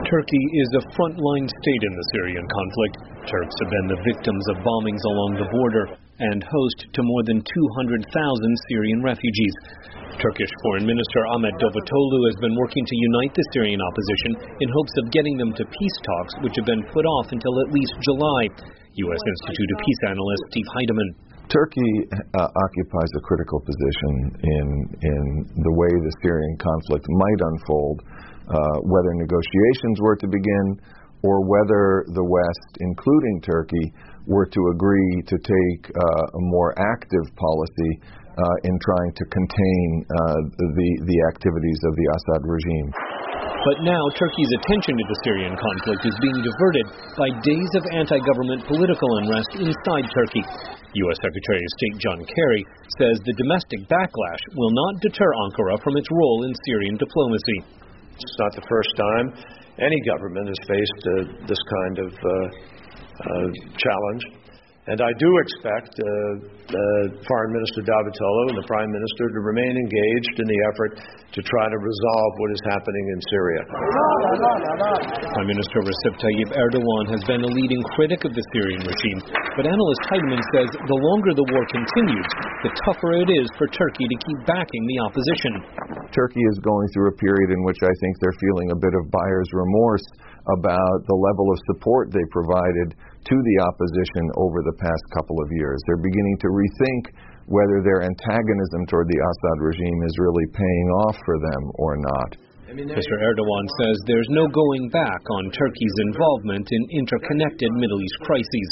Turkey is a frontline state in the Syrian conflict. Turks have been the victims of bombings along the border and host to more than 200,000 Syrian refugees. Turkish Foreign Minister Ahmet Davutoglu has been working to unite the Syrian opposition in hopes of getting them to peace talks, which have been put off until at least July. U.S. Institute of Peace analyst Steve Heidemann. Turkey occupies a critical position in the way the Syrian conflict might unfold, whether negotiations were to begin or whether the West, including Turkey, were to agree to take a more active policy in trying to contain the activities of the Assad regime. But now Turkey's attention to the Syrian conflict is being diverted by days of anti-government political unrest inside Turkey. U.S. Secretary of State John Kerry says the domestic backlash will not deter Ankara from its role in Syrian diplomacy. It's not the first time any government has faced this kind of challenge. And I do expect Foreign Minister Davutoglu and the Prime Minister to remain engaged in the effort to try to resolve what is happening in Syria. Prime Minister Recep Tayyip Erdogan has been a leading critic of the Syrian regime, but analyst Heidemann says the longer the war continues, the tougher it is for Turkey to keep backing the opposition. Turkey is going through a period in which I think they're feeling a bit of buyer's remorse about the level of support they provided to the opposition over the past couple of years. They're beginning to rethink whether their antagonism toward the Assad regime is really paying off for them or not. Mr. Erdogan says there's no going back on Turkey's involvement in interconnected Middle East crises.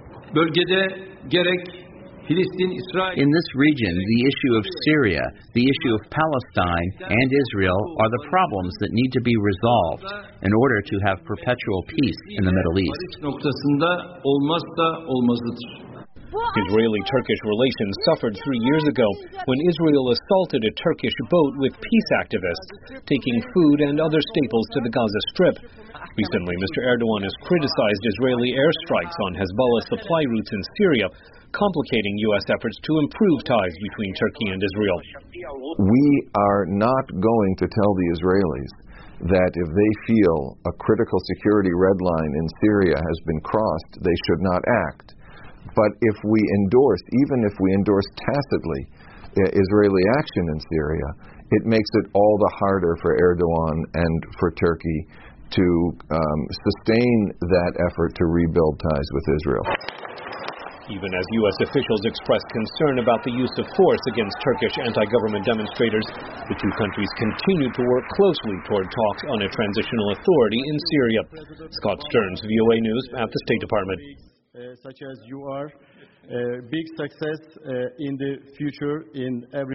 In this region, the issue of Syria, the issue of Palestine, and Israel are the problems that need to be resolved in order to have perpetual peace in the Middle East. Israeli-Turkish relations suffered 3 years ago when Israel assaulted a Turkish boat with peace activists, taking food and other staples to the Gaza Strip. Recently, Mr. Erdogan has criticized Israeli airstrikes on Hezbollah supply routes in Syria, complicating U.S. efforts to improve ties between Turkey and Israel. We are not going to tell the Israelis that if they feel a critical security red line in Syria has been crossed, they should not act. But if we endorse, even if we endorse tacitly, Israeli action in Syria, it makes it all the harder for Erdogan and for Turkey to sustain that effort to rebuild ties with Israel. Even as U.S. officials expressed concern about the use of force against Turkish anti-government demonstrators, the two countries continue to work closely toward talks on a transitional authority in Syria. Scott Stearns, VOA News at the State Department. Such as you are, big success in the future in every